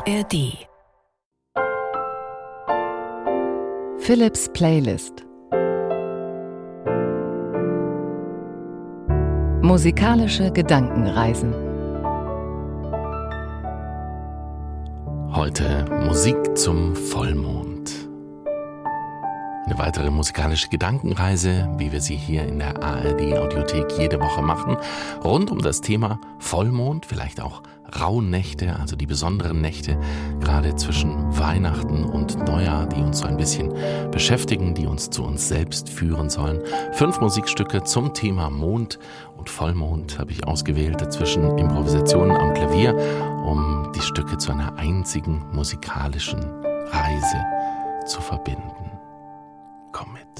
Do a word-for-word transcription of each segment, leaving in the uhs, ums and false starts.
R D. Philips Playlist. Musikalische Gedankenreisen. Heute Musik zum Vollmond. Eine weitere musikalische Gedankenreise, wie wir sie hier in der A R D-Audiothek jede Woche machen, rund um das Thema Vollmond, vielleicht auch Rauhnächte, also die besonderen Nächte, gerade zwischen Weihnachten und Neujahr, die uns so ein bisschen beschäftigen, die uns zu uns selbst führen sollen. Fünf Musikstücke zum Thema Mond und Vollmond habe ich ausgewählt, dazwischen Improvisationen am Klavier, um die Stücke zu einer einzigen musikalischen Reise zu verbinden. Komm mit.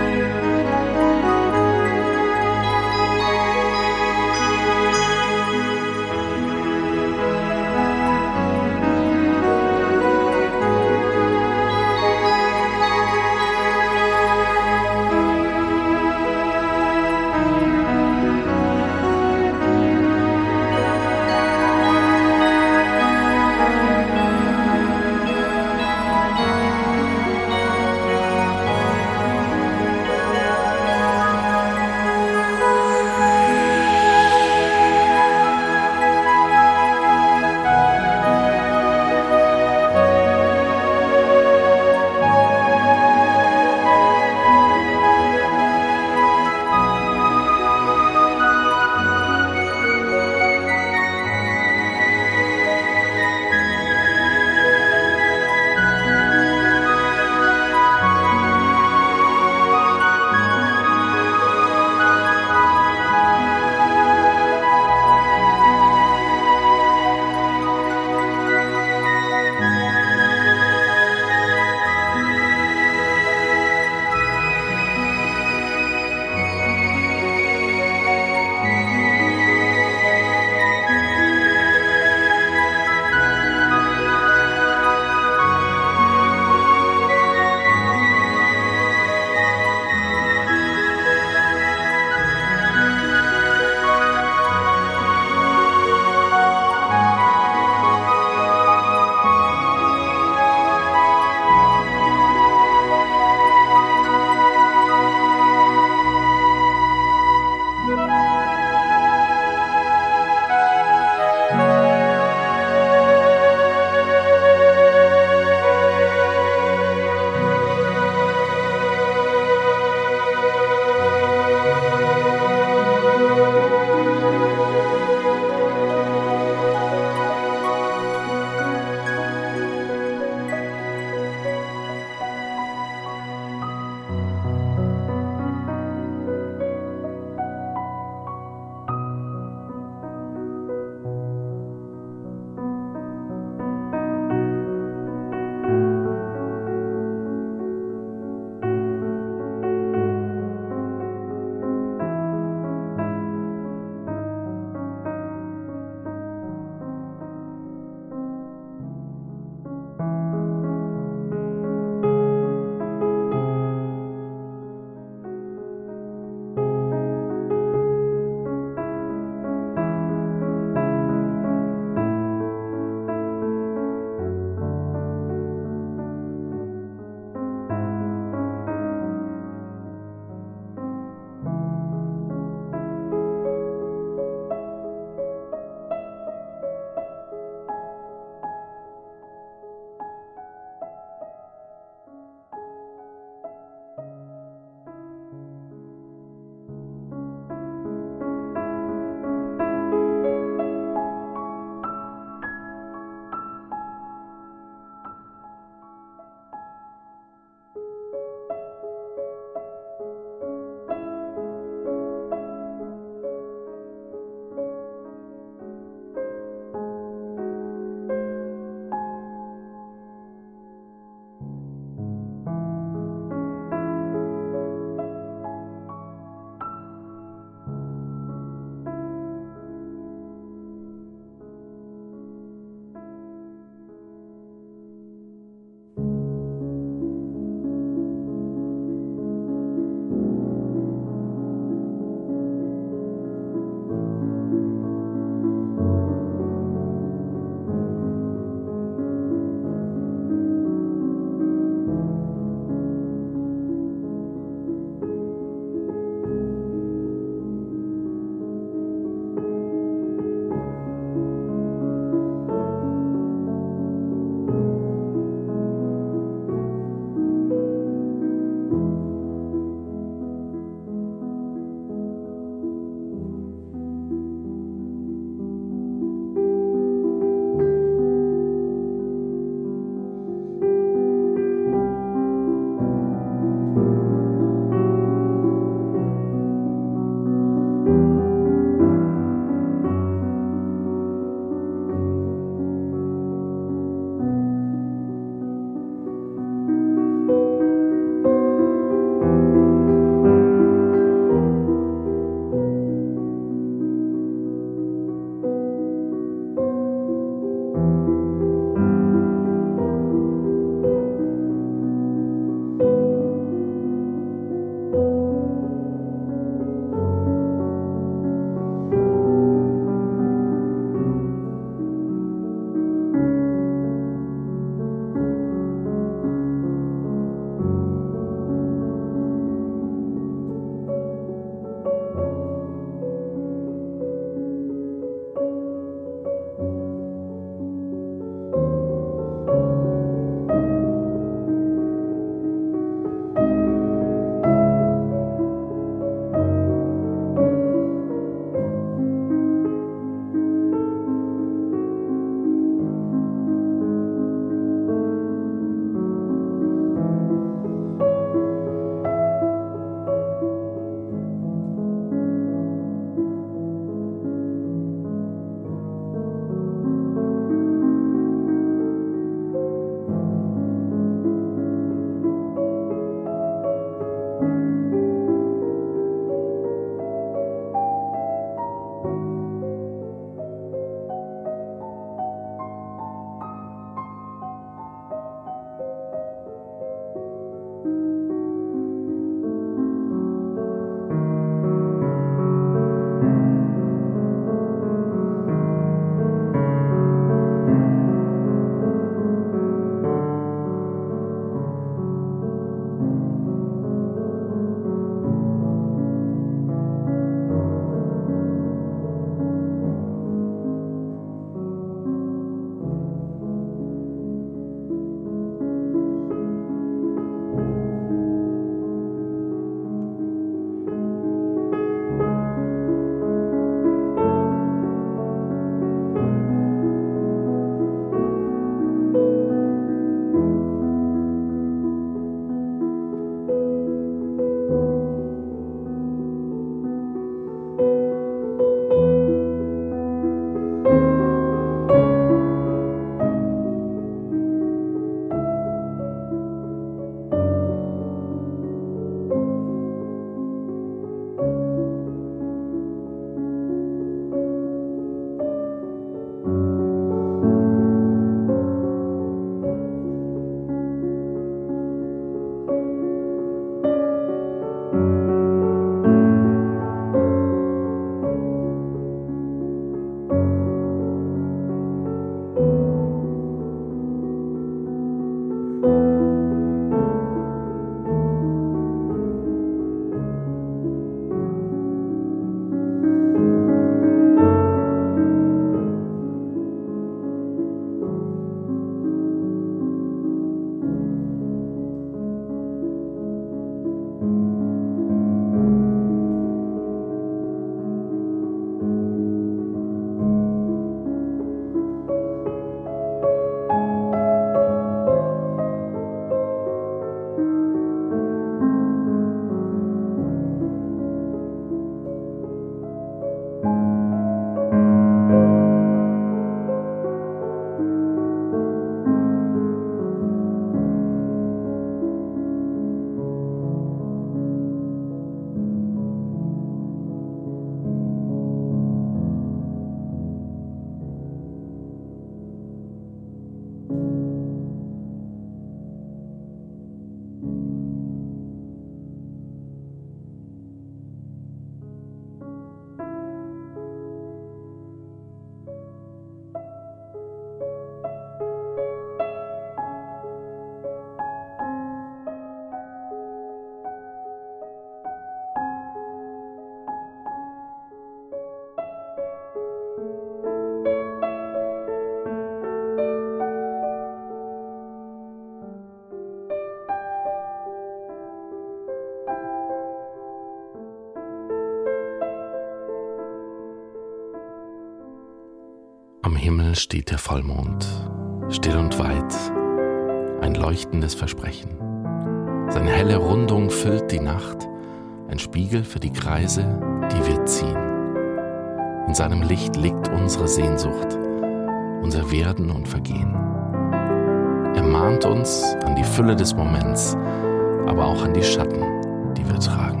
Himmel steht der Vollmond, still und weit, ein leuchtendes Versprechen. Seine helle Rundung füllt die Nacht, ein Spiegel für die Kreise, die wir ziehen. In seinem Licht liegt unsere Sehnsucht, unser Werden und Vergehen. Er mahnt uns an die Fülle des Moments, aber auch an die Schatten, die wir tragen.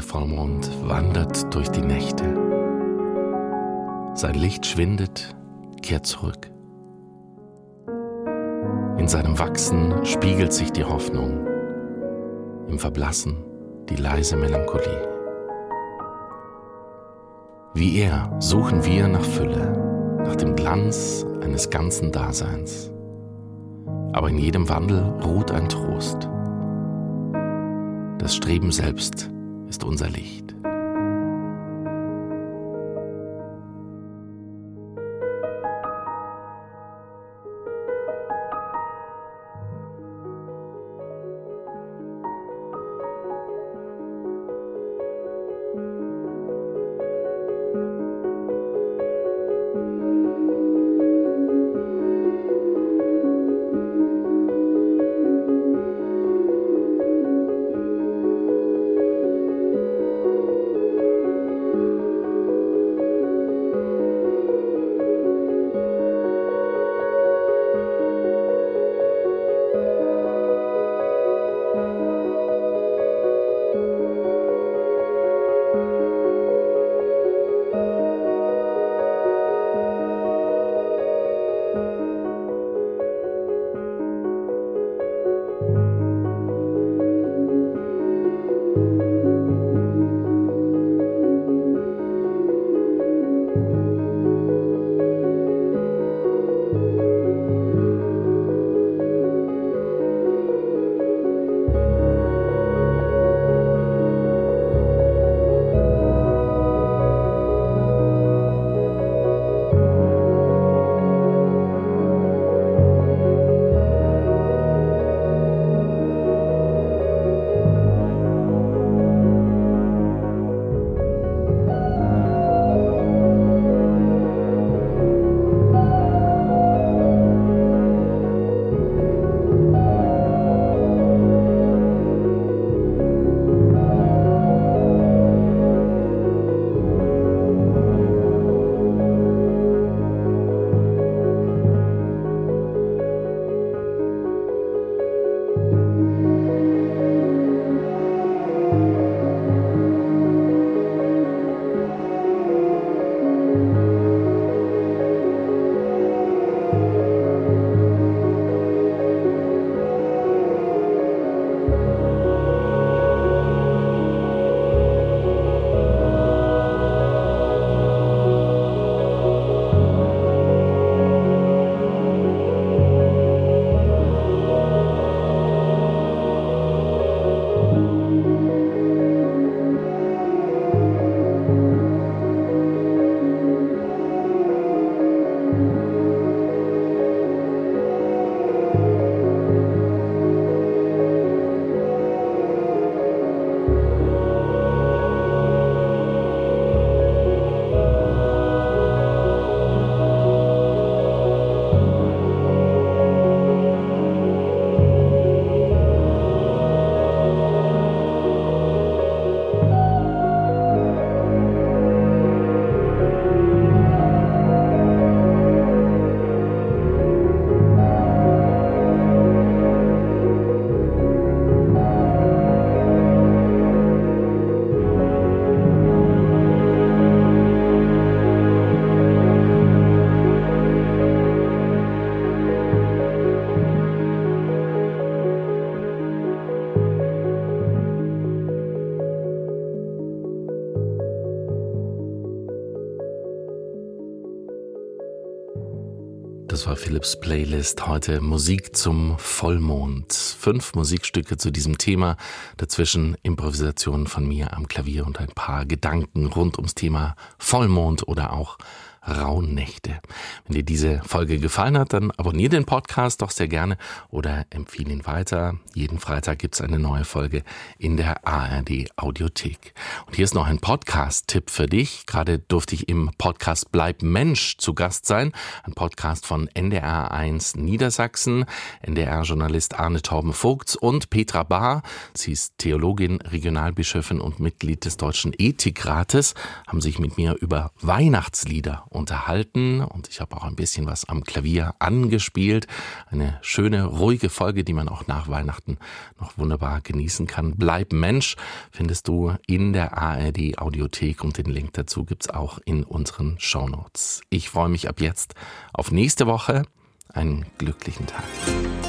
Vollmond wandert durch die Nächte. Sein Licht schwindet, kehrt zurück. In seinem Wachsen spiegelt sich die Hoffnung, im Verblassen die leise Melancholie. Wie er suchen wir nach Fülle, nach dem Glanz eines ganzen Daseins. Aber in jedem Wandel ruht ein Trost. Das Streben selbst ist unser Licht. Das war Philips Playlist. Heute Musik zum Vollmond. Fünf Musikstücke zu diesem Thema. Dazwischen Improvisationen von mir am Klavier und ein paar Gedanken rund ums Thema Vollmond oder auch Rauhnächte. Wenn dir diese Folge gefallen hat, dann abonniere den Podcast doch sehr gerne oder empfehle ihn weiter. Jeden Freitag gibt es eine neue Folge in der A R D Audiothek. Und hier ist noch ein Podcast-Tipp für dich. Gerade durfte ich im Podcast Bleib Mensch zu Gast sein. Ein Podcast von N D R eins Niedersachsen. N D R-Journalist Arne Torben-Vogts und Petra Bahr. Sie ist Theologin, Regionalbischöfin und Mitglied des Deutschen Ethikrates. Haben sich mit mir über Weihnachtslieder unterhalten und ich habe auch ein bisschen was am Klavier angespielt. Eine schöne, ruhige Folge, die man auch nach Weihnachten noch wunderbar genießen kann. Bleib Mensch findest du in der A R D Audiothek und den Link dazu gibt's auch in unseren Shownotes. Ich freue mich ab jetzt auf nächste Woche. Einen glücklichen Tag.